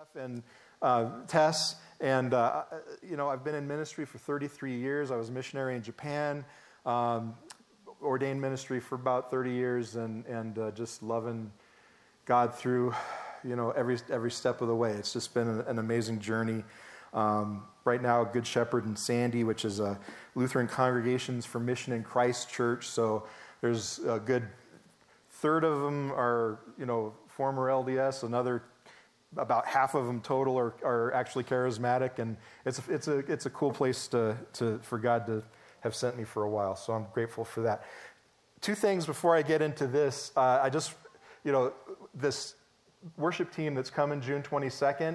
and Tess, and I've been in ministry for 33 years. I was a missionary in Japan, ordained ministry for about 30 years, and just loving God through, every step of the way. It's just been an amazing journey. Right now, Good Shepherd in Sandy, which is a Lutheran Congregations for Mission in Christ church. So there's a good third of them are, former LDS. Another, about half of them total are actually charismatic, and it's a cool place for God to have sent me for a while. So I'm grateful for that. Two things before I get into this. I just, this worship team that's coming June 22nd.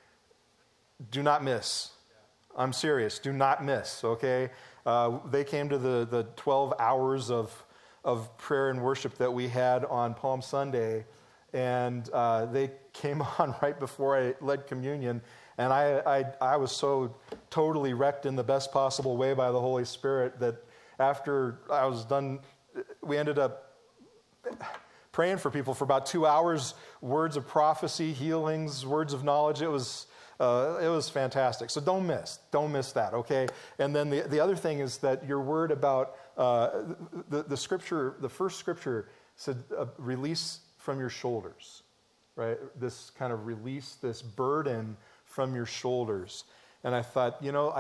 Do not miss. I'm serious. Do not miss, okay? They came to the 12 hours of prayer and worship that we had on Palm Sunday, and they came on right before I led communion, and I was so totally wrecked in the best possible way by the Holy Spirit that after I was done, we ended up praying for people for about 2 hours, words of prophecy, healings, words of knowledge. It was fantastic. So don't miss that, okay? And then the other thing is that your word about the scripture, the first scripture said, release from your shoulders, right? This kind of release, this burden from your shoulders. And I thought,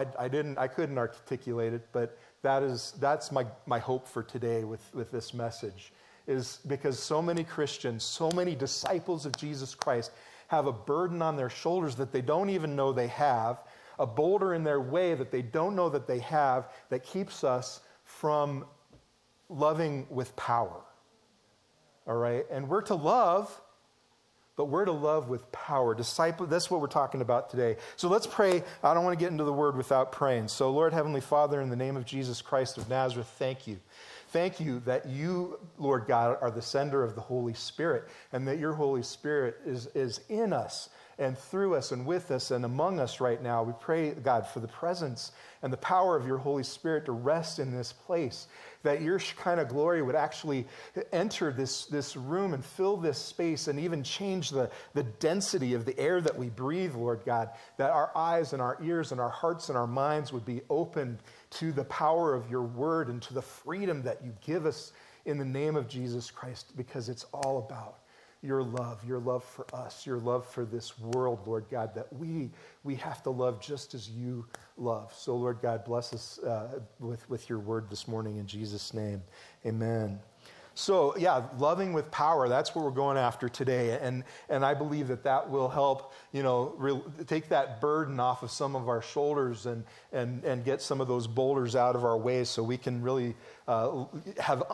I couldn't articulate it, but that's my hope for today with this message, is because so many Christians, so many disciples of Jesus Christ have a burden on their shoulders that they don't even know they have, a boulder in their way that they don't know that they have, that keeps us from loving with power. All right? And we're to love, but we're to love with power. Disciple, that's what we're talking about today. So let's pray. I don't want to get into the word without praying. So Lord, Heavenly Father, in the name of Jesus Christ of Nazareth, thank you. Thank you that you, Lord God, are the sender of the Holy Spirit, and that your Holy Spirit is in us and through us and with us and among us right now. We pray, God, for the presence and the power of your Holy Spirit to rest in this place, that your Shekinah glory would actually enter this room and fill this space and even change the density of the air that we breathe, Lord God, that our eyes and our ears and our hearts and our minds would be opened to the power of your word and to the freedom that you give us in the name of Jesus Christ, because it's all about your love for us, your love for this world, Lord God, that we have to love just as you love. So, Lord God, bless us with your word this morning in Jesus' name. Amen. So, yeah, loving with power, that's what we're going after today. And I believe that will help, take that burden off of some of our shoulders and get some of those boulders out of our way, so we can really have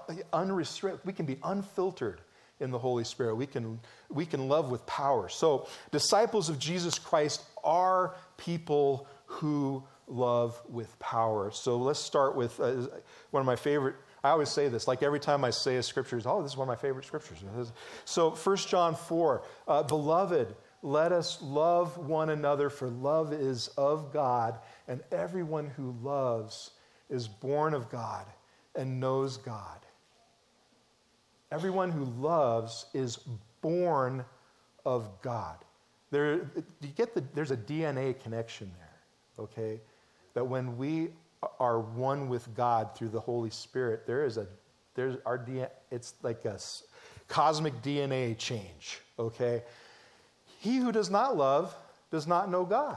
we can be unfiltered in the Holy Spirit. We can love with power. So disciples of Jesus Christ are people who love with power. So let's start with one of my favorite. I always say this, like every time I say a scripture, this is one of my favorite scriptures. So 1 John 4, beloved, let us love one another, for love is of God, and everyone who loves is born of God and knows God. Everyone who loves is born of God. There's a DNA connection there, okay? That when we are one with God through the Holy Spirit, there's our DNA, it's like a cosmic DNA change, okay? He who does not love does not know God.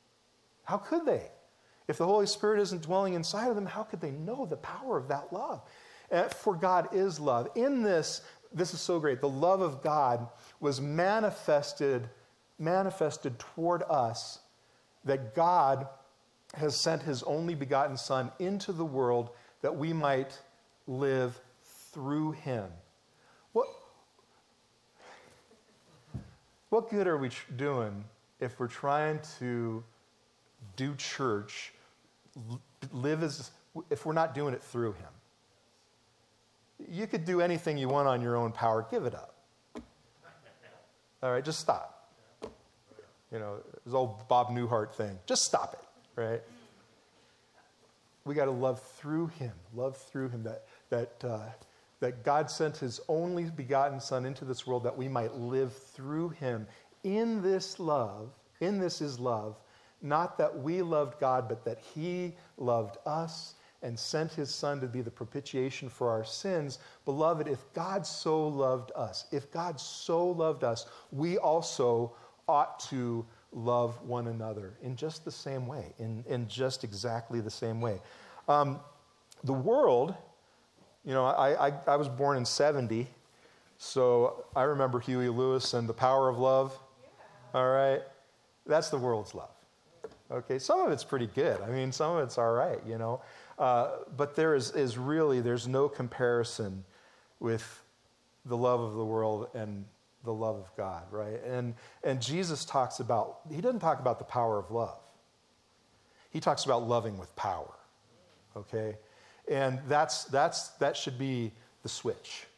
How could they? If the Holy Spirit isn't dwelling inside of them, how could they know the power of that love? For God is love. In this is so great. The love of God was manifested toward us, that God has sent his only begotten Son into the world that we might live through him. What good are we doing if we're trying to do church, if we're not doing it through him? You could do anything you want on your own power. Give it up. All right, just stop. This old Bob Newhart thing. Just stop it, right? We got to love through him. Love through him. That God sent his only begotten Son into this world that we might live through him. In this love In this is love, not that we loved God, but that he loved us and sent his Son to be the propitiation for our sins. Beloved, if God so loved us, we also ought to love one another in just the same way, in just exactly the same way. The world, I was born in 1970, so I remember Huey Lewis and The Power of Love. Yeah. All right? That's the world's love. Okay? Some of it's pretty good. I mean, some of it's all right, but there's no comparison with the love of the world and the love of God, right? And Jesus he doesn't talk about the power of love. He talks about loving with power, okay? And that should be the switch,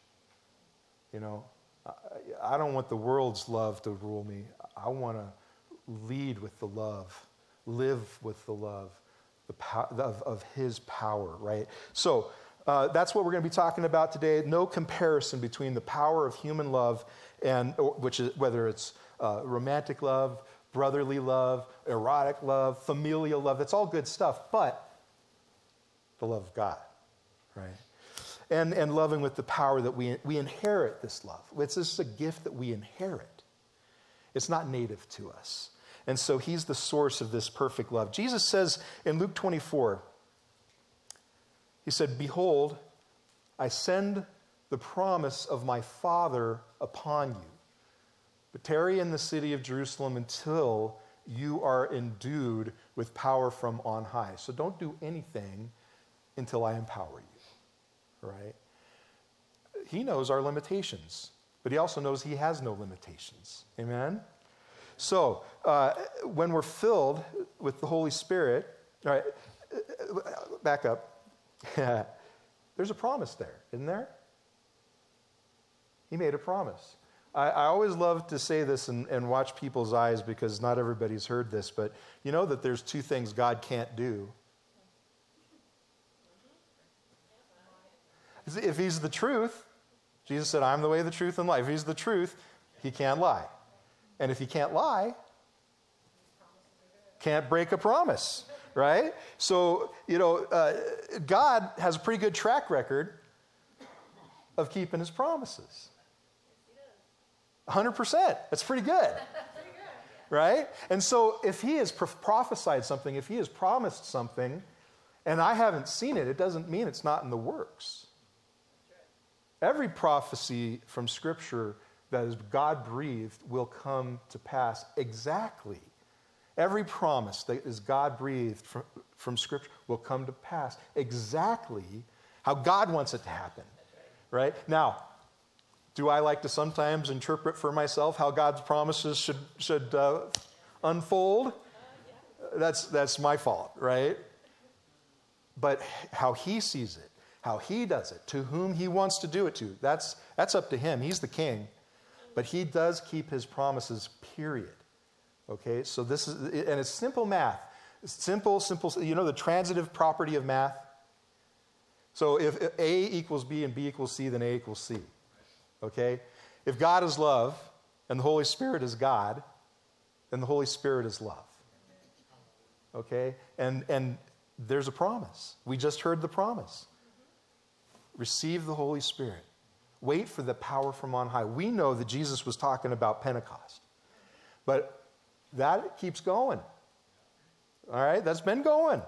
I don't want the world's love to rule me. I want to lead with the love, live with the love, of his power, right? So that's what we're going to be talking about today. No comparison between the power of human love whether it's romantic love, brotherly love, erotic love, familial love. That's all good stuff, but the love of God, right? And loving with the power that we inherit this love. It's just a gift that we inherit. It's not native to us. And so he's the source of this perfect love. Jesus says in Luke 24, he said, "Behold, I send the promise of my Father upon you. But tarry in the city of Jerusalem until you are endued with power from on high." So don't do anything until I empower you, right? He knows our limitations, but he also knows he has no limitations. Amen? So when we're filled with the Holy Spirit, all right, back up. There's a promise there, isn't there? He made a promise. I always love to say this and watch people's eyes because not everybody's heard this, but you know that there's two things God can't do. If he's the truth, Jesus said, "I'm the way, the truth, and life." If he's the truth, he can't lie. And if he can't lie, can't break a promise, right? So, God has a pretty good track record of keeping his promises. 100%. That's pretty good. Right? And so if he has prophesied something, if he has promised something, and I haven't seen it, it doesn't mean it's not in the works. Every prophecy from Scripture that is God-breathed will come to pass exactly. Every promise that is God-breathed from Scripture will come to pass exactly how God wants it to happen. Right? Now, do I like to sometimes interpret for myself how God's promises should unfold? That's my fault, right? But how he sees it, how he does it, to whom he wants to do it to, that's up to him. He's the king. But he does keep his promises, period. Okay? So this is, and it's simple math. It's simple, the transitive property of math. So if A equals B and B equals C, then A equals C. Okay? If God is love and the Holy Spirit is God, then the Holy Spirit is love. Okay? And there's a promise. We just heard the promise. Receive the Holy Spirit. Wait for the power from on high. We know that Jesus was talking about Pentecost. But that keeps going. All right? That's been going.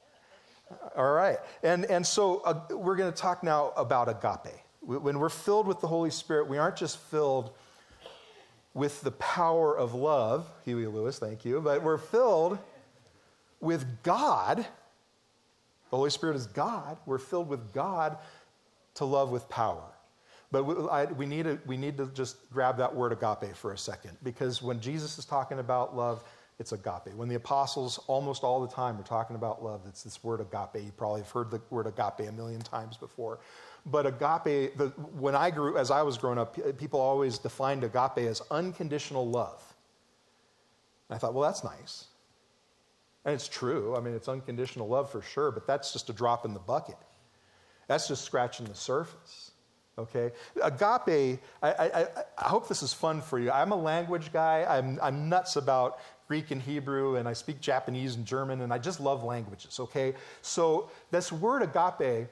All right. And so we're going to talk now about agape. When we're filled with the Holy Spirit, we aren't just filled with the power of love, Huey Lewis, thank you, but we're filled with God. The Holy Spirit is God. We're filled with God to love with power. But we need to just grab that word agape for a second, because when Jesus is talking about love, it's agape. When the apostles almost all the time are talking about love, it's this word agape. You probably have heard the word agape a million times before. But agape, as I was growing up, people always defined agape as unconditional love. And I thought, well, that's nice. And it's true. I mean, it's unconditional love for sure, but that's just a drop in the bucket. That's just scratching the surface. Okay? Agape, I hope this is fun for you. I'm a language guy. I'm nuts about Greek and Hebrew, and I speak Japanese and German, and I just love languages, okay? So this word agape,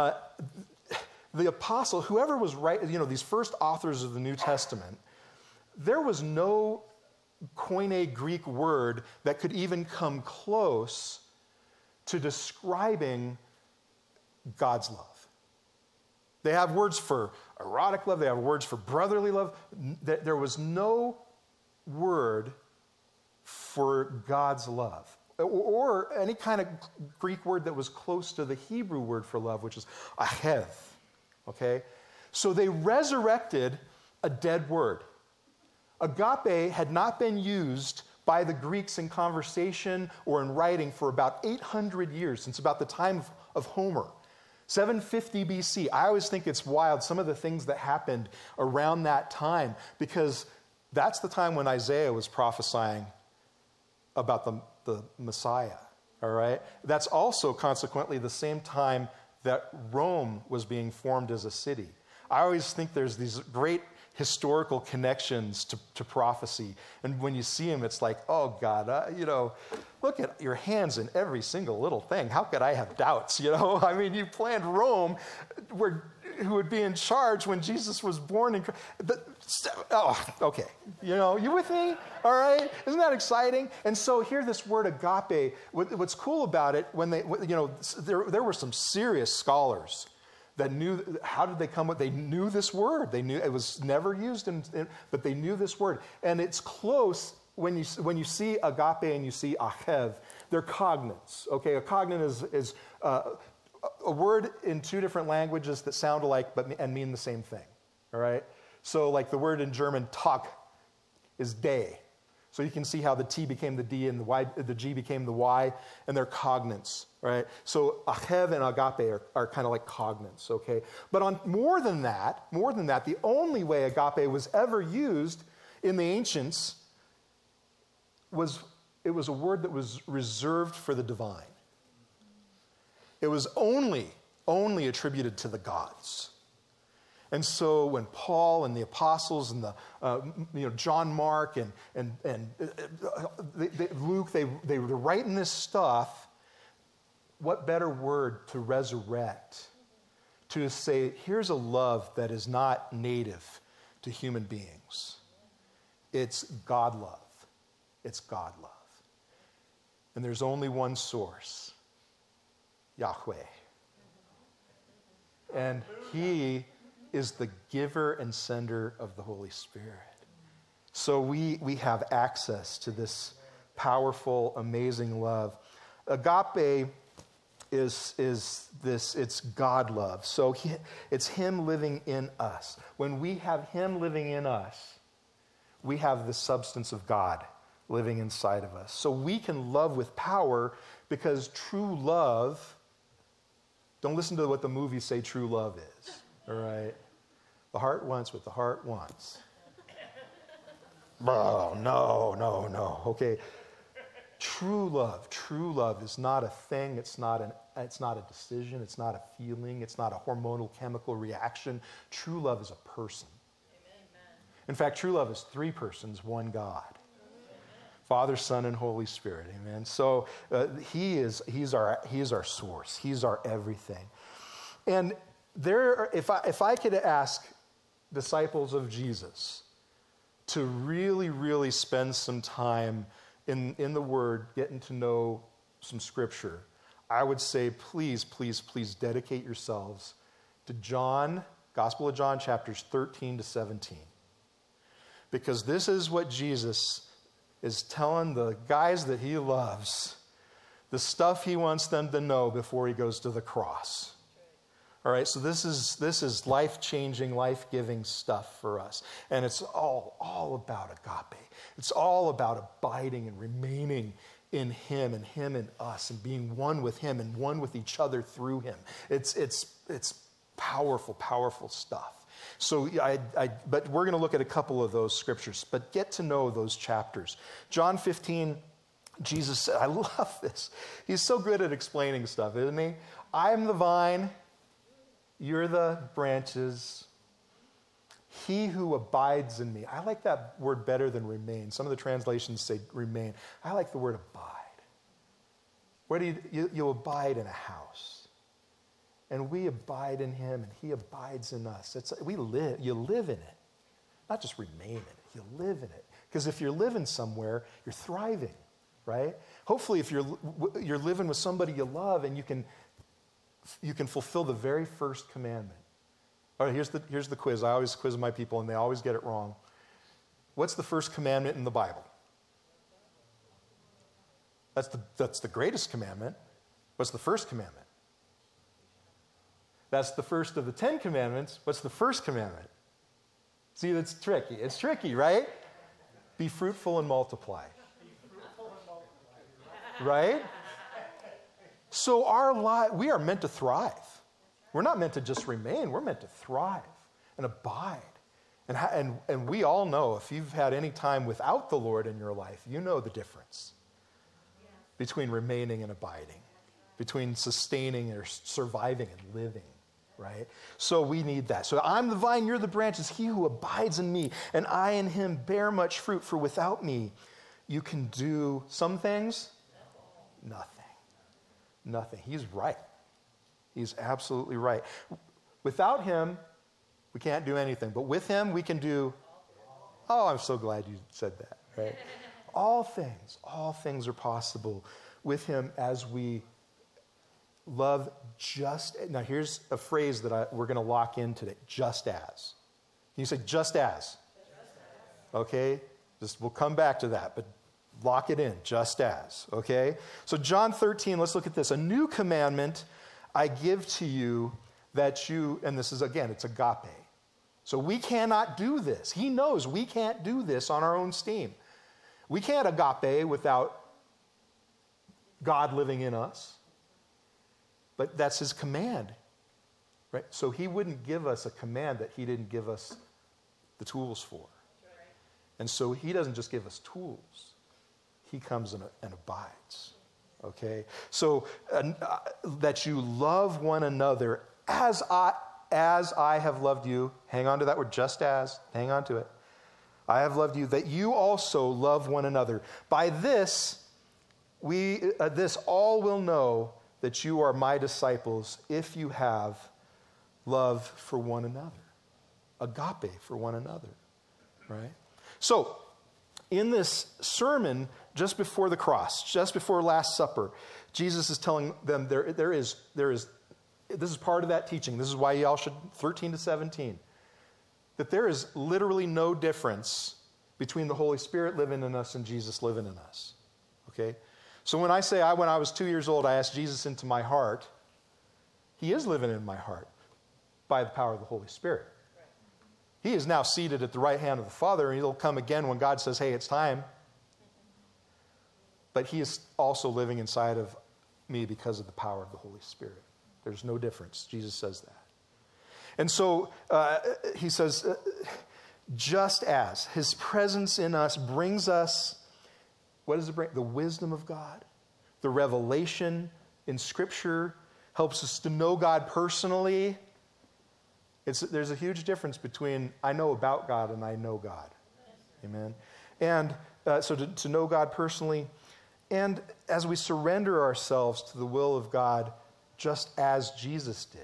the apostle, whoever was writing, these first authors of the New Testament, there was no Koine Greek word that could even come close to describing God's love. They have words for erotic love. They have words for brotherly love. There was no word for God's love or any kind of Greek word that was close to the Hebrew word for love, which is ahev. Okay? So they resurrected a dead word. Agape had not been used by the Greeks in conversation or in writing for about 800 years, since about the time of Homer. 750 BC. I always think it's wild, some of the things that happened around that time, because that's the time when Isaiah was prophesying about the Messiah, all right? That's also, consequently, the same time that Rome was being formed as a city. I always think there's these great historical connections to prophecy. And when you see them, it's like, oh, God, look at your hands in every single little thing. How could I have doubts, I mean, you planned Rome, who would be in charge when Jesus was born. Okay. You with me? All right? Isn't that exciting? And so here, this word agape, what's cool about it, when there were some serious scholars that knew, how did they come with, they knew this word. They knew it was never used, but they knew this word. And it's close, when you see agape and you see ahev, they're cognates. Okay, a cognate is a word in two different languages that sound alike and mean the same thing. All right? So like the word in German, Tag, is day. So you can see how the T became the D and the G became the Y, and they're cognates, right? So ahev and agape are kind of like cognates, okay? But on more than that, the only way agape was ever used in the ancients was it was a word that was reserved for the divine. It was only attributed to the gods. And so when Paul and the apostles and John Mark and Luke, they were writing this stuff, what better word to resurrect, to say, here's a love that is not native to human beings. It's God love. It's God love. And there's only one source, Yahweh. And He is the giver and sender of the Holy Spirit. So we have access to this powerful, amazing love. Agape is this, it's God love. So it's Him living in us. When we have Him living in us, we have the substance of God living inside of us. So we can love with power, because true love, don't listen to what the movies say true love is. All right? The heart wants what the heart wants. Oh, no. Okay. True love is not a thing. It's not a decision. It's not a feeling. It's not a hormonal chemical reaction. True love is a person. Amen. In fact, true love is three persons, one God. Father, Son, and Holy Spirit. Amen. So he's our source. He's our everything. And if I could ask disciples of Jesus to really, really spend some time in the Word, getting to know some Scripture, I would say, please, please, please dedicate yourselves to John, Gospel of John, chapters 13 to 17. Because this is what Jesus is telling the guys that He loves, the stuff He wants them to know before He goes to the cross. All right, so this is life-changing, life-giving stuff for us. And it's all about agape. It's all about abiding and remaining in Him in us, and being one with Him and one with each other through Him. It's powerful, powerful stuff. So but we're going to look at a couple of those scriptures, but get to know those chapters. John 15, Jesus said, I love this. He's so good at explaining stuff, isn't He? I am the vine, you're the branches. He who abides in me. I like that word better than remain. Some of the translations say remain. I like the word abide. Where do you abide in a house? And we abide in him, and he abides in us. You live in it. Not just remain in it. You live in it. Because if you're living somewhere, you're thriving, right? Hopefully, if you're living with somebody you love, and you can fulfill the very first commandment. All right, here's the quiz. I always quiz my people, and they always get it wrong. What's the first commandment in the Bible? That's the greatest commandment. What's the first commandment? That's the first of the 10 commandments. What's the first commandment? See, that's tricky. It's tricky, right? Be fruitful and multiply. Right? So we are meant to thrive. We're not meant to just remain. We're meant to thrive and abide. And we all know, if you've had any time without the Lord in your life, you know the difference between remaining and abiding, between sustaining or surviving and living, right? So we need that. So I'm the vine, you're the branches. He who abides in me, and I in him bear much fruit. For without me, you can do some things, nothing. Nothing. He's right. He's absolutely right. Without him, we can't do anything. But with him, we can do, I'm so glad you said that, right? All things are possible with him as we love now here's a phrase that we're going to lock in today, just as. Can you say just as? Okay? We'll come back to that, but lock it in, just as, okay? So John 13, let's look at this. A new commandment I give to you that you, and this is, again, it's agape. So we cannot do this. He knows we can't do this on our own steam. We can't agape without God living in us. But that's his command, right? So he wouldn't give us a command that he didn't give us the tools for. And so he doesn't just give us tools. He comes and abides, okay? So that you love one another as I have loved you. Hang on to that word, just as. Hang on to it. I have loved you, that you also love one another. By this, this all will know that you are my disciples if you have love for one another. Agape for one another, right? So, in this sermon, just before the cross, just before Last Supper, Jesus is telling them this is part of that teaching. This is why y'all should, 13 to 17, that there is literally no difference between the Holy Spirit living in us and Jesus living in us, okay? So when I say when I was 2 years old, I asked Jesus into my heart, he is living in my heart by the power of the Holy Spirit. He is now seated at the right hand of the Father, and he'll come again when God says, hey, it's time. But he is also living inside of me because of the power of the Holy Spirit. There's no difference. Jesus says that. And so he says, just as his presence in us brings us, what does it bring? The wisdom of God. The revelation in Scripture helps us to know God personally. There's a huge difference between I know about God and I know God. Amen. And so to know God personally, and as we surrender ourselves to the will of God, just as Jesus did,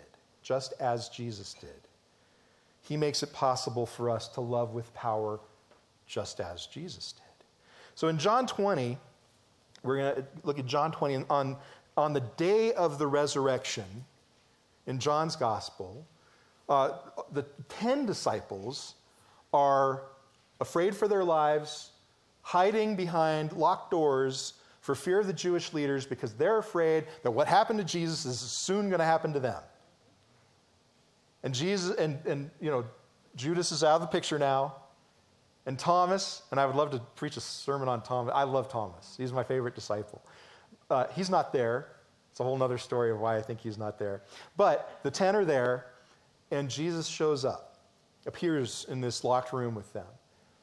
he makes it possible for us to love with power just as Jesus did. So in John 20, we're going to look at John 20. On the day of the resurrection, in John's gospel, the 10 disciples are afraid for their lives, hiding behind locked doors for fear of the Jewish leaders because they're afraid that what happened to Jesus is soon going to happen to them. And Jesus and Judas is out of the picture now. And Thomas, and I would love to preach a sermon on Thomas. I love Thomas. He's my favorite disciple. He's not there. It's a whole other story of why I think he's not there. But the 10 are there, and Jesus shows up, appears in this locked room with them.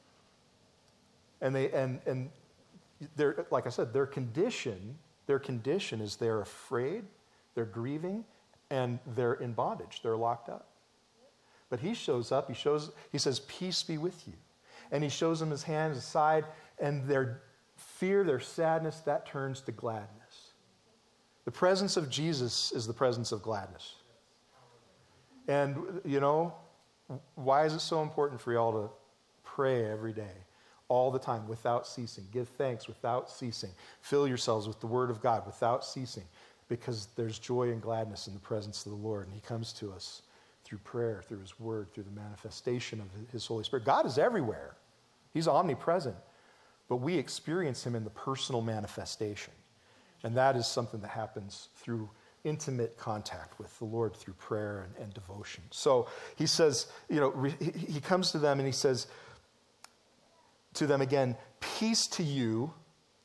And they're, like I said, their condition is they're afraid, they're grieving, and they're in bondage. They're locked up. But he shows up, he says, peace be with you. And he shows them his hand, his side, and their fear, their sadness, that turns to gladness. The presence of Jesus is the presence of gladness. And, why is it so important for y'all to pray every day, all the time, without ceasing? Give thanks without ceasing. Fill yourselves with the word of God without ceasing. Because there's joy and gladness in the presence of the Lord. And he comes to us through prayer, through his word, through the manifestation of his Holy Spirit. God is everywhere. He's omnipresent. But we experience him in the personal manifestation. And that is something that happens through intimate contact with the Lord through prayer and devotion. So he says, he comes to them and he says to them again, peace to you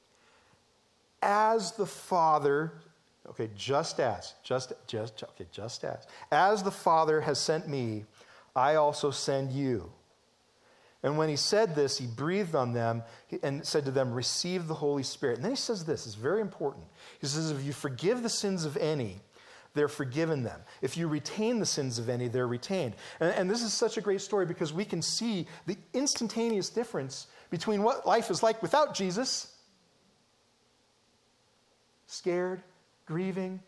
as the Father, just as the Father has sent me, I also send you. And when he said this, he breathed on them and said to them, receive the Holy Spirit. And then he says this, it's very important. He says, if you forgive the sins of any, they're forgiven them. If you retain the sins of any, they're retained. And this is such a great story because we can see the instantaneous difference between what life is like without Jesus, scared, grieving,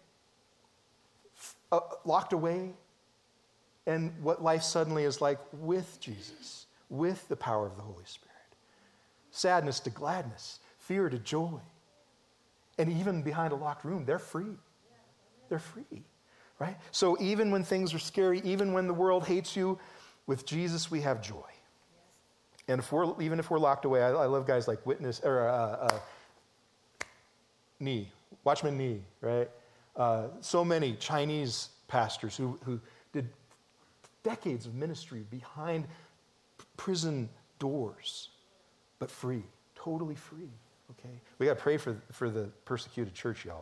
locked away, and what life suddenly is like with Jesus, with the power of the Holy Spirit. Sadness to gladness, fear to joy. And even behind a locked room, they're free. They're free, right? So even when things are scary, even when the world hates you, with Jesus we have joy. And even if we're locked away, I love guys like Watchman Nee, right? So many Chinese pastors who did decades of ministry behind prison doors, but free, totally free, okay? We got to pray for the persecuted church, y'all.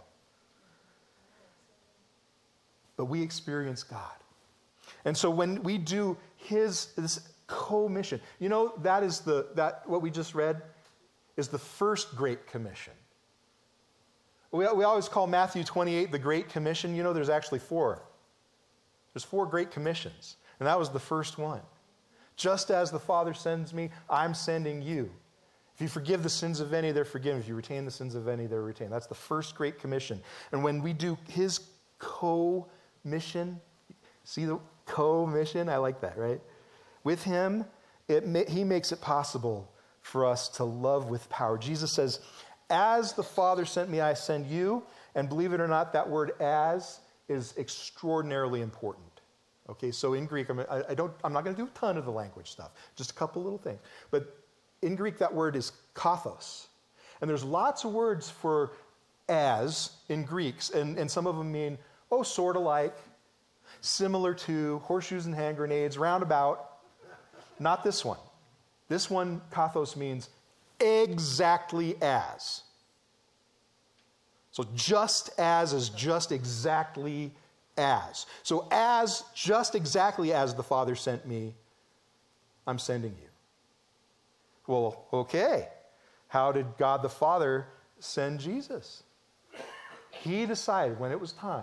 But we experience God. And so when we do this co-mission, that what we just read is the first Great Commission. We always call Matthew 28 the Great Commission. There's actually 4. There's 4 Great Commissions. And that was the first one. Just as the Father sends me, I'm sending you. If you forgive the sins of any, they're forgiven. If you retain the sins of any, they're retained. That's the first Great Commission. And when we do his co-mission, see the co-mission? I like that, right? With him, he makes it possible for us to love with power. Jesus says, as the Father sent me, I send you. And believe it or not, that word as is extraordinarily important. Okay, so in Greek, I'm not going to do a ton of the language stuff, just a couple little things. But in Greek, that word is kathos. And there's lots of words for as in Greeks, and some of them mean, sort of like, similar to, horseshoes and hand grenades, roundabout. Not this one. This one, kathos, means exactly as. So just as is just exactly as. So as, just exactly as the Father sent me, I'm sending you. Well, okay. How did God the Father send Jesus? He decided when it was time.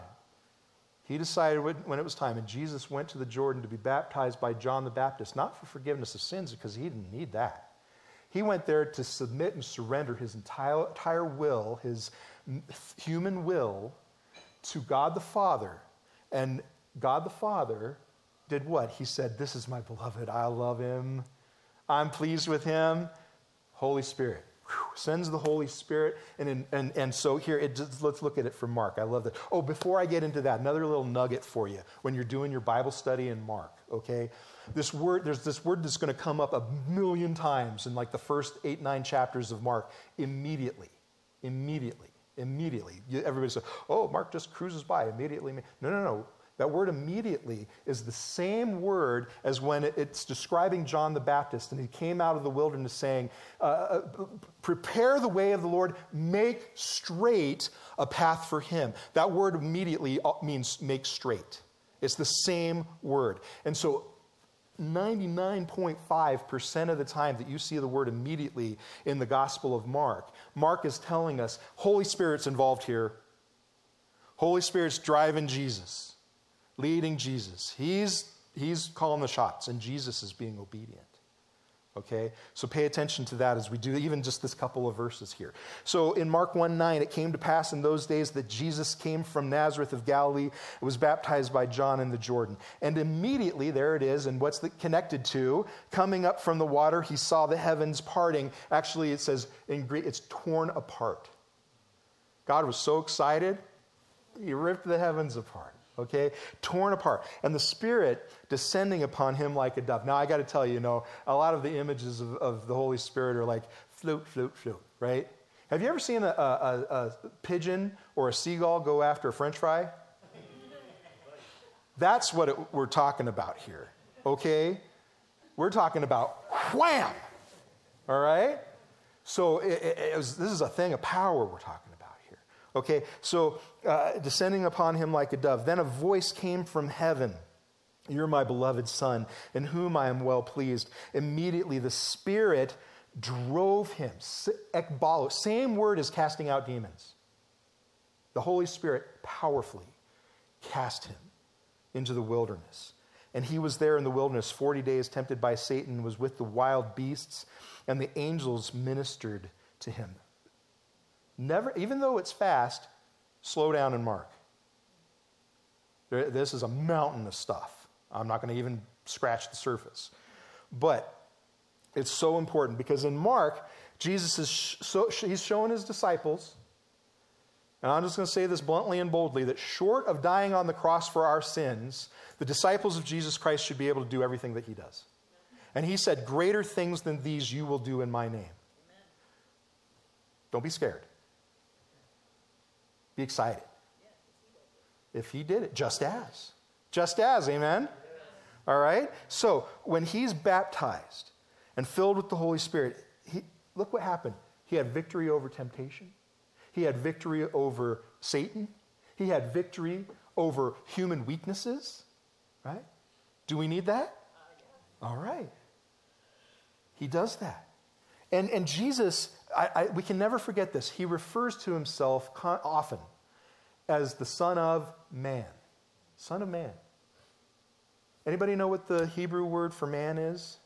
And Jesus went to the Jordan to be baptized by John the Baptist, not for forgiveness of sins, because he didn't need that. He went there to submit and surrender his entire will, his human will, to God the Father. And God the Father did what? He said, this is my beloved. I love him. I'm pleased with him. Holy Spirit. Sends the Holy Spirit. And so here, let's look at it from Mark. I love that. Oh, before I get into that, another little nugget for you when you're doing your Bible study in Mark, okay? There's this word that's going to come up 1,000,000 times in like the first 8-9 chapters of Mark. Immediately. Everybody says, Mark just cruises by immediately. No. That word immediately is the same word as when it's describing John the Baptist, and he came out of the wilderness saying, prepare the way of the Lord, make straight a path for him. That word immediately means make straight. It's the same word. And so 99.5% of the time that you see the word immediately in the Gospel of Mark, Mark is telling us Holy Spirit's involved here. Holy Spirit's driving Jesus, leading Jesus. He's He's calling the shots, and Jesus is being obedient. Okay? So pay attention to that as we do even just this couple of verses here. So in Mark 1:9, it came to pass in those days that Jesus came from Nazareth of Galilee and was baptized by John in the Jordan. And immediately, there it is, and what's connected to? Coming up from the water, he saw the heavens parting. Actually, it says in Greek, it's torn apart. God was so excited, he ripped the heavens apart. Okay, torn apart. And the Spirit descending upon him like a dove. Now, I got to tell you, a lot of the images of the Holy Spirit are like float, float, float, right? Have you ever seen a pigeon or a seagull go after a French fry? That's what we're talking about here, okay? We're talking about wham, all right? So this is a thing of power we're talking about. Okay, so descending upon him like a dove. Then a voice came from heaven. You're my beloved Son, in whom I am well pleased. Immediately the Spirit drove him. Ekbalo, same word as casting out demons. The Holy Spirit powerfully cast him into the wilderness. And he was there in the wilderness 40 days, tempted by Satan, was with the wild beasts, and the angels ministered to him. Never, even though it's fast, slow down and mark. This is a mountain of stuff. I'm not going to even scratch the surface. But it's so important because in Mark, Jesus he's showing his disciples, and I'm just going to say this bluntly and boldly, that short of dying on the cross for our sins, the disciples of Jesus Christ should be able to do everything that he does. And he said, greater things than these you will do in my name. Don't be scared. Be excited. If he did it, just as. Just as, amen? All right? So, when he's baptized and filled with the Holy Spirit, look what happened. He had victory over temptation. He had victory over Satan. He had victory over human weaknesses. Right? Do we need that? All right. He does that. And Jesus, we can never forget this. He refers to himself often as the Son of Man. Son of Man. Anybody know what the Hebrew word for man is?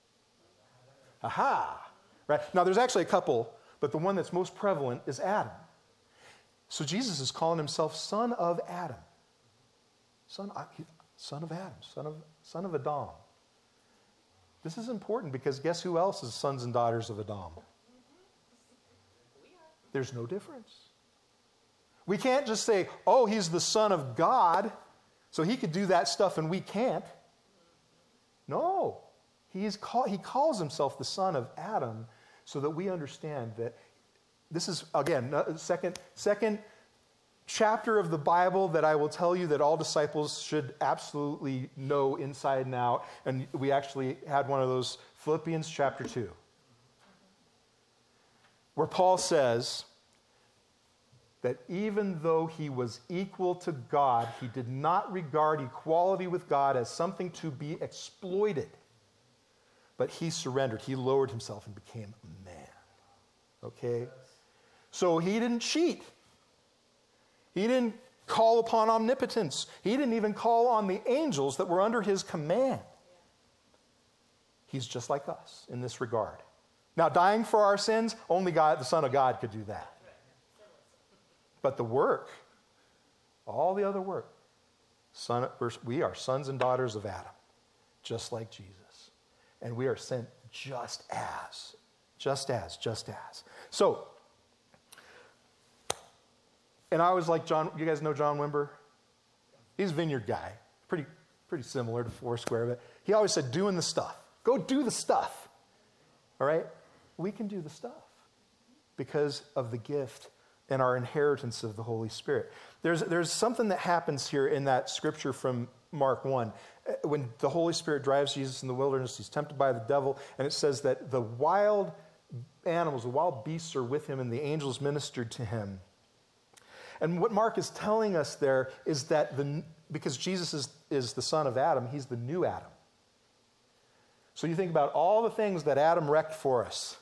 Aha! Right? Now, there's actually a couple, but the one that's most prevalent is Adam. So Jesus is calling himself Son of Adam. Son of Adam. Son of Adam. This is important because guess who else is sons and daughters of Adam? There's no difference. We can't just say, oh, he's the Son of God, so he could do that stuff and we can't. No. He calls himself the Son of Adam so that we understand that this is, again, second chapter of the Bible that I will tell you that all disciples should absolutely know inside and out. And we actually had one of those, Philippians chapter 2, where Paul says that even though he was equal to God, he did not regard equality with God as something to be exploited. But he surrendered. He lowered himself and became a man. Okay? So he didn't cheat. He didn't call upon omnipotence. He didn't even call on the angels that were under his command. He's just like us in this regard. Now, dying for our sins, only God, the Son of God, could do that. But the work, all the other work, we are sons and daughters of Adam, just like Jesus. And we are sent just as. So, and I was like John, you guys know John Wimber? He's a vineyard guy, pretty similar to Foursquare, but he always said, doing the stuff. Go do the stuff. All right? We can do the stuff because of the gift and our inheritance of the Holy Spirit. There's something that happens here in that scripture from Mark 1. When the Holy Spirit drives Jesus in the wilderness, he's tempted by the devil, and it says that the wild animals, the wild beasts are with him, and the angels ministered to him. And what Mark is telling us there is that because Jesus is the son of Adam, he's the new Adam. So you think about all the things that Adam wrecked for us.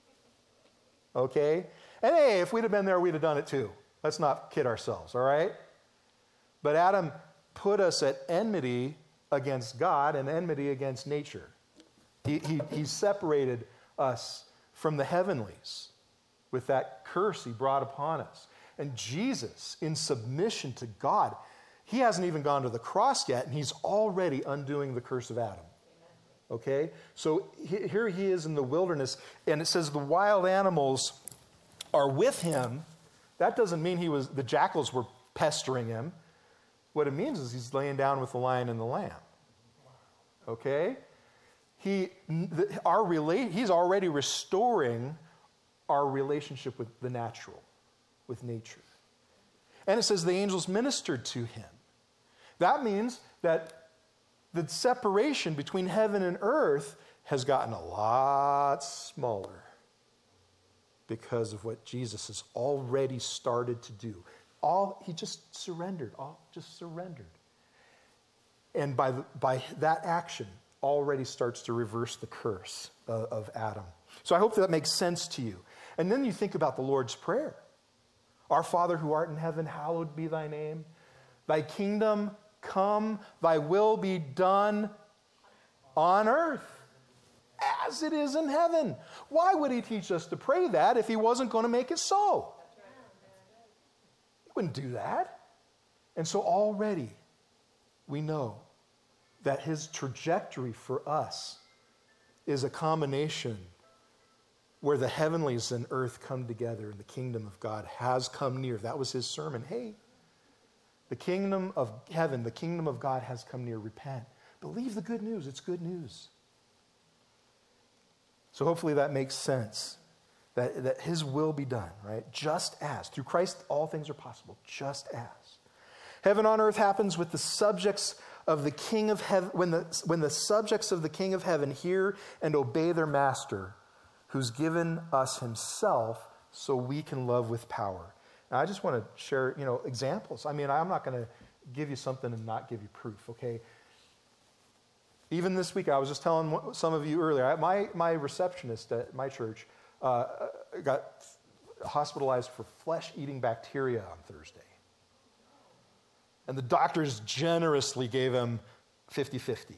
Okay? And hey, if we'd have been there, we'd have done it too. Let's not kid ourselves, all right? But Adam put us at enmity against God and enmity against nature. He separated us from the heavenlies with that curse he brought upon us. And Jesus, in submission to God, he hasn't even gone to the cross yet, and he's already undoing the curse of Adam. Okay? So here he is in the wilderness, and it says the wild animals are with him. That doesn't mean the jackals were pestering him. What it means is he's laying down with the lion and the lamb. Okay? He's already restoring our relationship with the natural, with nature. And it says the angels ministered to him. That means that the separation between heaven and earth has gotten a lot smaller because of what Jesus has already started to do. He just surrendered. And by that action, already starts to reverse the curse of Adam. So I hope that makes sense to you. And then you think about the Lord's Prayer. Our Father who art in heaven, hallowed be thy name. Thy kingdom come, thy will be done on earth as it is in heaven. Why would he teach us to pray that if he wasn't going to make it so? He wouldn't do that. And so already we know that his trajectory for us is a combination where the heavenlies and earth come together and the kingdom of God has come near. That was his sermon. Hey, the kingdom of heaven, the kingdom of God has come near. Repent. Believe the good news. It's good news. So hopefully that makes sense. That his will be done, right? Just as. Through Christ, all things are possible. Just as. Heaven on earth happens with the subjects of the King of heaven, when the subjects of the King of heaven hear and obey their master, who's given us himself so we can love with power. Now, I just want to share, examples. I mean, I'm not going to give you something and not give you proof, okay? Even this week, I was just telling some of you earlier, my receptionist at my church got hospitalized for flesh-eating bacteria on Thursday. And the doctors generously gave him 50-50.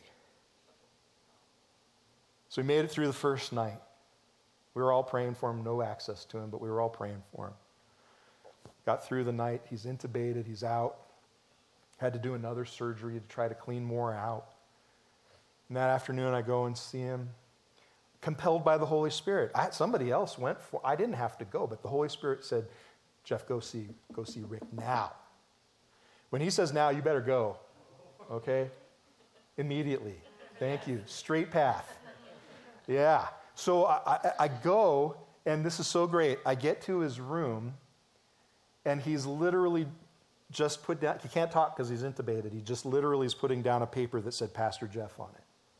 So he made it through the first night. We were all praying for him, no access to him, but we were all praying for him. Got through the night, he's intubated, he's out. Had to do another surgery to try to clean more out. And that afternoon I go and see him, compelled by the Holy Spirit. Somebody else went I didn't have to go, but the Holy Spirit said, Jeff, go see Rick now. When he says now, you better go, okay? Immediately. Thank you. Straight path. Yeah. So I go, and this is so great. I get to his room, and he's literally just put down, he can't talk because he's intubated. He just literally is putting down a paper that said Pastor Jeff on it.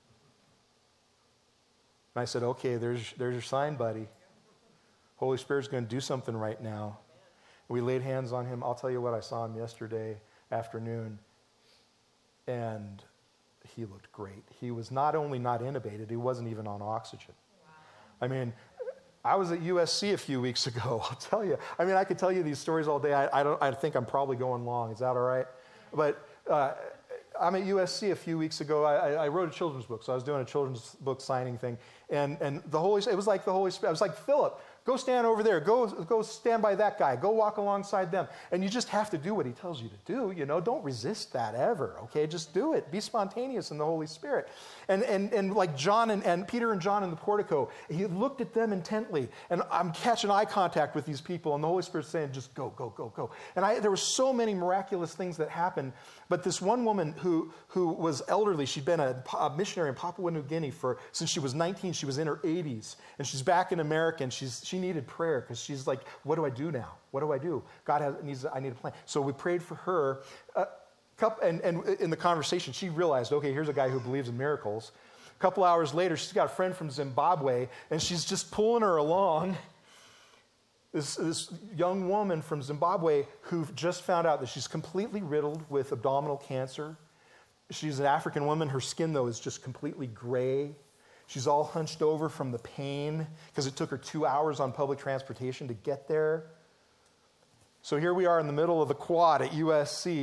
And I said, okay, there's your sign, buddy. Holy Spirit's going to do something right now. We laid hands on him. I'll tell you what, I saw him yesterday afternoon, and he looked great. He was not only not intubated, he wasn't even on oxygen. Wow. I mean, I was at USC a few weeks ago, I'll tell you. I mean, I could tell you these stories all day. I think I'm probably going long. Is that all right? But I'm at USC a few weeks ago. I wrote a children's book, so I was doing a children's book signing thing. And it was like the Holy Spirit. I was like, Philip, go stand over there. Go stand by that guy. Go walk alongside them. And you just have to do what he tells you to do. Don't resist that ever, okay? Just do it. Be spontaneous in the Holy Spirit. And like John and Peter and John in the portico, he looked at them intently. And I'm catching eye contact with these people, and the Holy Spirit's saying, just go, go, go, go. And there were so many miraculous things that happened. But this one woman who was elderly, she'd been a missionary in Papua New Guinea since she was 19. She was in her 80s. And she's back in America, and she needed prayer because she's like, what do I do now? What do I do? I need a plan. So we prayed for her. And in the conversation, she realized, okay, here's a guy who believes in miracles. A couple hours later, she's got a friend from Zimbabwe, and she's just pulling her along. This young woman from Zimbabwe who just found out that she's completely riddled with abdominal cancer. She's an African woman. Her skin, though, is just completely gray. She's all hunched over from the pain because it took her 2 hours on public transportation to get there. So here we are in the middle of the quad at USC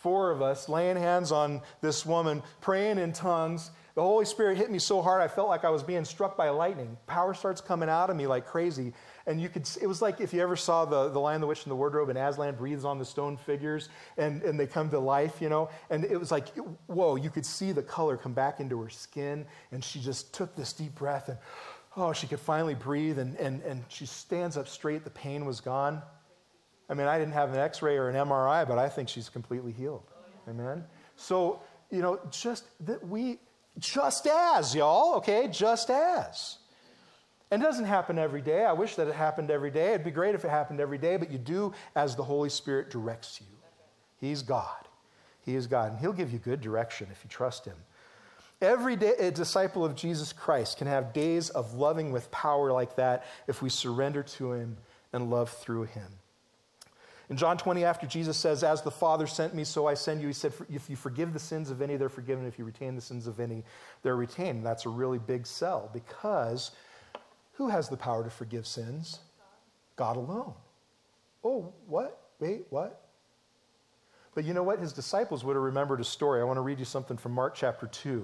4 of us laying hands on this woman, praying in tongues. The Holy Spirit hit me so hard I felt like I was being struck by lightning. Power starts coming out of me like crazy. And it was like if you ever saw the Lion, the Witch, and the Wardrobe, and Aslan breathes on the stone figures and they come to life, you know. And it was like, whoa, you could see the color come back into her skin. And she just took this deep breath and, oh, she could finally breathe. And she stands up straight. The pain was gone. I mean, I didn't have an x-ray or an MRI, but I think she's completely healed. Amen? So, you know, just as, y'all, okay? Just as. And it doesn't happen every day. I wish that it happened every day. It'd be great if it happened every day, but you do as the Holy Spirit directs you. He's God. He is God, and he'll give you good direction if you trust him. Every day, a disciple of Jesus Christ can have days of loving with power like that if we surrender to him and love through him. In John 20, after Jesus says, as the Father sent me, so I send you, he said, if you forgive the sins of any, they're forgiven. If you retain the sins of any, they're retained. And that's a really big sell, because who has the power to forgive sins? God alone. Oh, what? Wait, what? But you know what? His disciples would have remembered a story. I want to read you something from Mark chapter 2.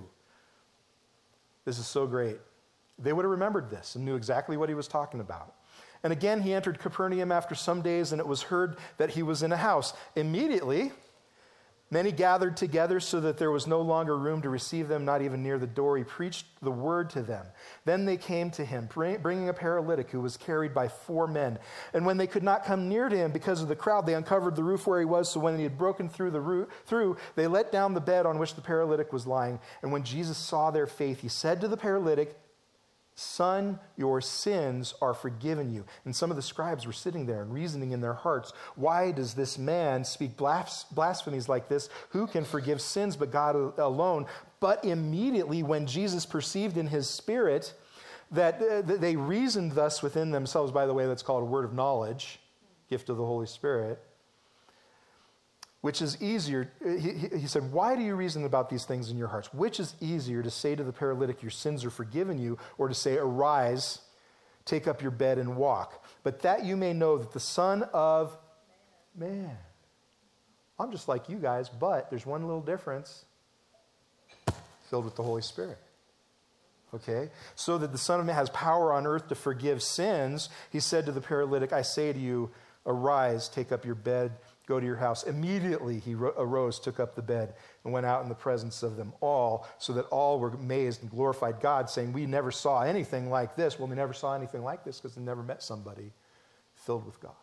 This is so great. They would have remembered this and knew exactly what he was talking about. And again, he entered Capernaum after some days, and it was heard that he was in a house. Immediately, many gathered together so that there was no longer room to receive them, not even near the door. He preached the word to them. Then they came to him, bringing a paralytic who was carried by 4 men. And when they could not come near to him because of the crowd, they uncovered the roof where he was. So when he had broken through they let down the bed on which the paralytic was lying. And when Jesus saw their faith, he said to the paralytic, son, your sins are forgiven you. And some of the scribes were sitting there and reasoning in their hearts, why does this man speak blasphemies like this? Who can forgive sins but God alone? But immediately when Jesus perceived in his spirit that they reasoned thus within themselves, by the way, that's called a word of knowledge, gift of the Holy Spirit, which is easier, he said, why do you reason about these things in your hearts? Which is easier, to say to the paralytic, your sins are forgiven you, or to say, arise, take up your bed and walk? But that you may know that the Son of Man, I'm just like you guys, but there's one little difference, filled with the Holy Spirit. Okay? So that the Son of Man has power on earth to forgive sins, he said to the paralytic, I say to you, arise, take up your bed, go to your house. Immediately he arose, took up the bed, and went out in the presence of them all, so that all were amazed and glorified God, saying, we never saw anything like this. Well, they never saw anything like this because they never met somebody filled with God.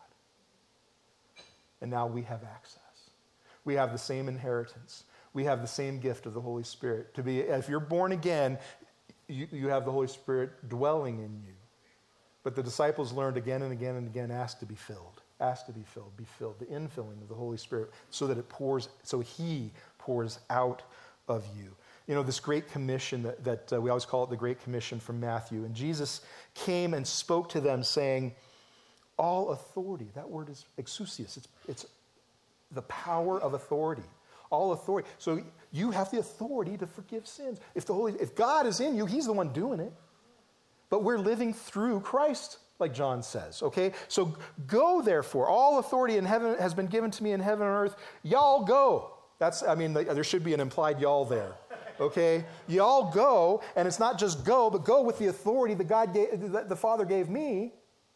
And now we have access. We have the same inheritance. We have the same gift of the Holy Spirit. If you're born again, you have the Holy Spirit dwelling in you. But the disciples learned again and again and again, ask to be filled. Ask to be filled, the infilling of the Holy Spirit, so that he pours out of you. You know, this Great Commission that we always call it the Great Commission from Matthew. And Jesus came and spoke to them saying, all authority, that word is exousias, it's the power of authority. All authority. So you have the authority to forgive sins. If God is in you, he's the one doing it. But we're living through Christ, like John says, okay? So go, therefore. All authority in heaven has been given to me in heaven and earth. Y'all go. There should be an implied y'all there, okay? Y'all go, and it's not just go, but go with the authority that the Father gave me,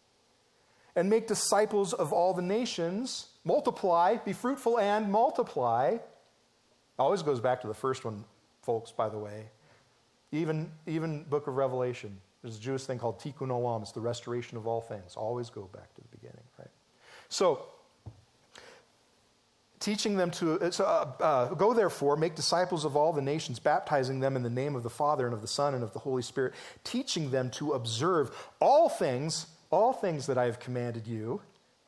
and make disciples of all the nations. Multiply, be fruitful and multiply. Always goes back to the first one, folks, by the way. Even Book of Revelation. There's a Jewish thing called Tikkun Olam. It's the restoration of all things. Always go back to the beginning, right? So, teaching them go therefore, make disciples of all the nations, baptizing them in the name of the Father and of the Son and of the Holy Spirit, teaching them to observe all things that I have commanded you.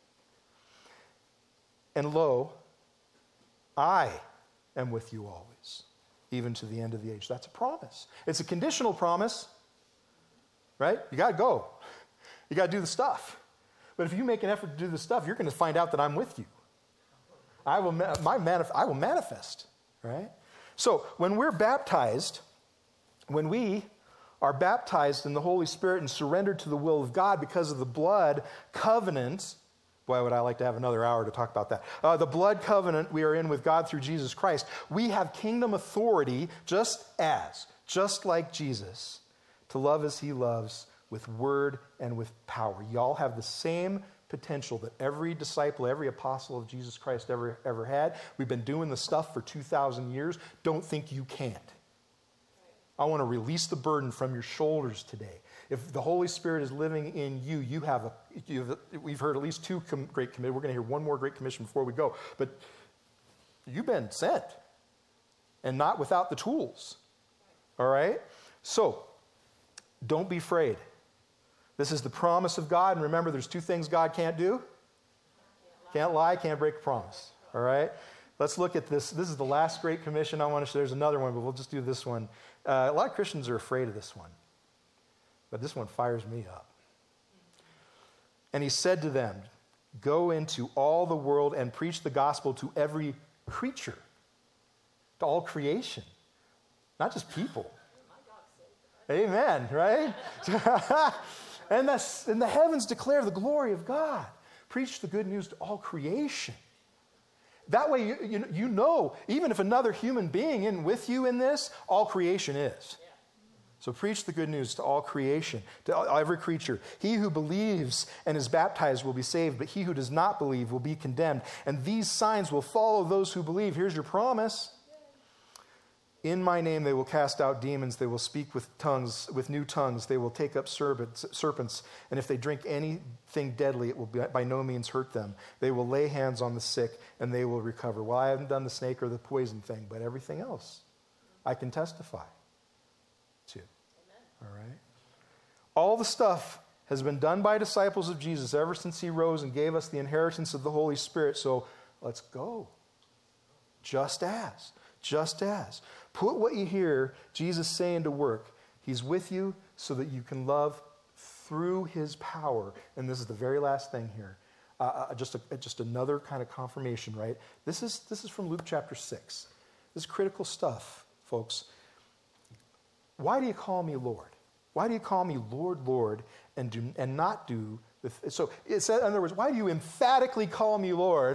And lo, I am with you always, even to the end of the age. That's a promise. It's a conditional promise. Right? You got to go. You got to do the stuff. But if you make an effort to do the stuff, you're going to find out that I'm with you. I will manifest. Right? So when we're baptized, when we are baptized in the Holy Spirit and surrendered to the will of God because of the blood covenant, Boy, would I like to have another hour to talk about that. The blood covenant we are in with God through Jesus Christ. We have kingdom authority just like Jesus, to love as he loves with word and with power. Y'all have the same potential that every disciple, every apostle of Jesus Christ ever had. We've been doing this stuff for 2,000 years. Don't think you can't. I want to release the burden from your shoulders today. If the Holy Spirit is living in you, we've heard at least two great commissions. We're going to hear one more great commission before we go. But you've been sent, and not without the tools. All right? So, don't be afraid. This is the promise of God. And remember, there's two things God can't do. Can't lie, can't break a promise. All right? Let's look at this. This is the last great commission I want to share. There's another one, but we'll just do this one. A lot of Christians are afraid of this one. But this one fires me up. And he said to them, go into all the world and preach the gospel to every creature, to all creation, not just people. Amen, right? and the heavens declare the glory of God. Preach the good news to all creation. That way, you know, even if another human being isn't with you in this, all creation is. So preach the good news to all creation, to every creature. He who believes and is baptized will be saved, but he who does not believe will be condemned. And these signs will follow those who believe. Here's your promise. In my name they will cast out demons. They will speak with new tongues. They will take up serpents. And if they drink anything deadly, it will by no means hurt them. They will lay hands on the sick, and they will recover. Well, I haven't done the snake or the poison thing, but everything else I can testify to. All right? All the stuff has been done by disciples of Jesus ever since he rose and gave us the inheritance of the Holy Spirit. So let's go. Just as. Put what you hear Jesus saying to work. He's with you so that you can love through his power. And this is the very last thing here. Just another kind of confirmation, right? This is from Luke chapter 6. This is critical stuff, folks. Why do you call me Lord? Why do you call me Lord, Lord, and not do so? It said, in other words, why do you emphatically call me Lord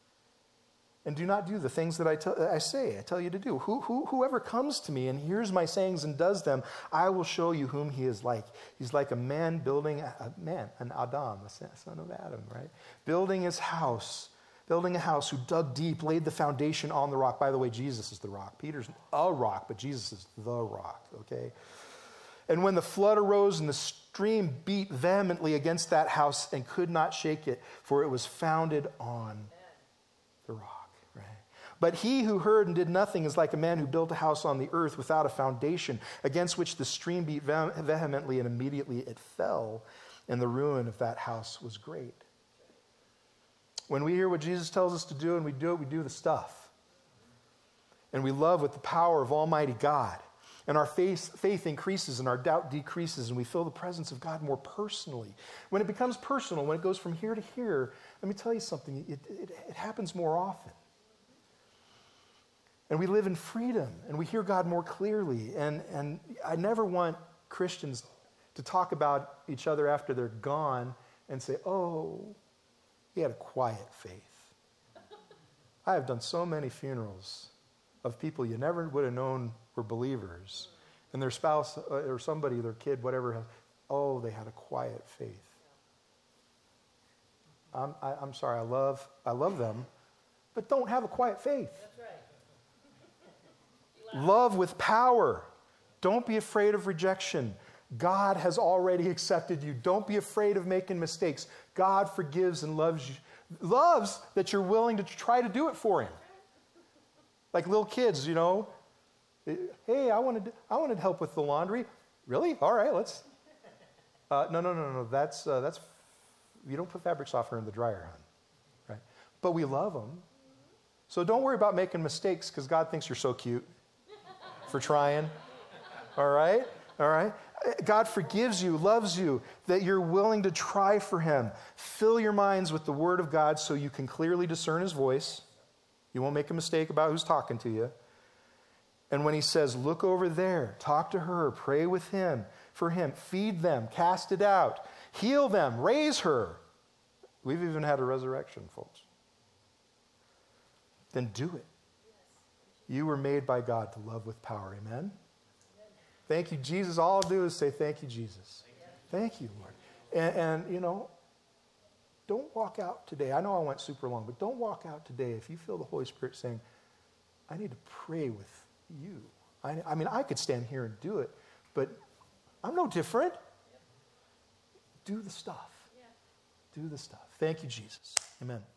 and do not do the things that I tell you to do? Whoever comes to me and hears my sayings and does them, I will show you whom he is like. He's like a man building an Adam, a son of Adam, right? Building a house who dug deep, laid the foundation on the rock. By the way, Jesus is the rock. Peter's a rock, but Jesus is the rock, okay? And when the flood arose and the stream beat vehemently against that house and could not shake it, for it was founded on the rock, right? But he who heard and did nothing is like a man who built a house on the earth without a foundation, against which the stream beat vehemently, and immediately it fell, and the ruin of that house was great. When we hear what Jesus tells us to do and we do the stuff. And we love with the power of Almighty God. And our faith increases and our doubt decreases, and we feel the presence of God more personally. When it becomes personal, when it goes from here to here, let me tell you something, it happens more often. And we live in freedom, and we hear God more clearly. And I never want Christians to talk about each other after they're gone and say, oh, he had a quiet faith. I have done so many funerals of people you never would have known were believers, and their spouse or somebody, their kid, whatever, they had a quiet faith. I'm sorry, I love them, but don't have a quiet faith. That's right. Love with power. Don't be afraid of rejection. God has already accepted you. Don't be afraid of making mistakes. God forgives and loves you. Loves that you're willing to try to do it for him. Like little kids, you know. Hey, I wanted help with the laundry. Really? All right, let's. No. That's you don't put fabric softener in the dryer, hon. Right? But we love them. So don't worry about making mistakes because God thinks you're so cute for trying. All right? All right? God forgives you, loves you, that you're willing to try for him. Fill your minds with the word of God so you can clearly discern his voice. You won't make a mistake about who's talking to you. And when he says, look over there, talk to her, pray with him, for him, feed them, cast it out, heal them, raise her. We've even had a resurrection, folks. Then do it. You were made by God to love with power. Amen? Thank you, Jesus. All I'll do is say, thank you, Jesus. Thank you, Lord. And you know, don't walk out today. I know I went super long, but don't walk out today if you feel the Holy Spirit saying, I need to pray with you. I mean, I could stand here and do it, but I'm no different. Do the stuff. Do the stuff. Thank you, Jesus. Amen.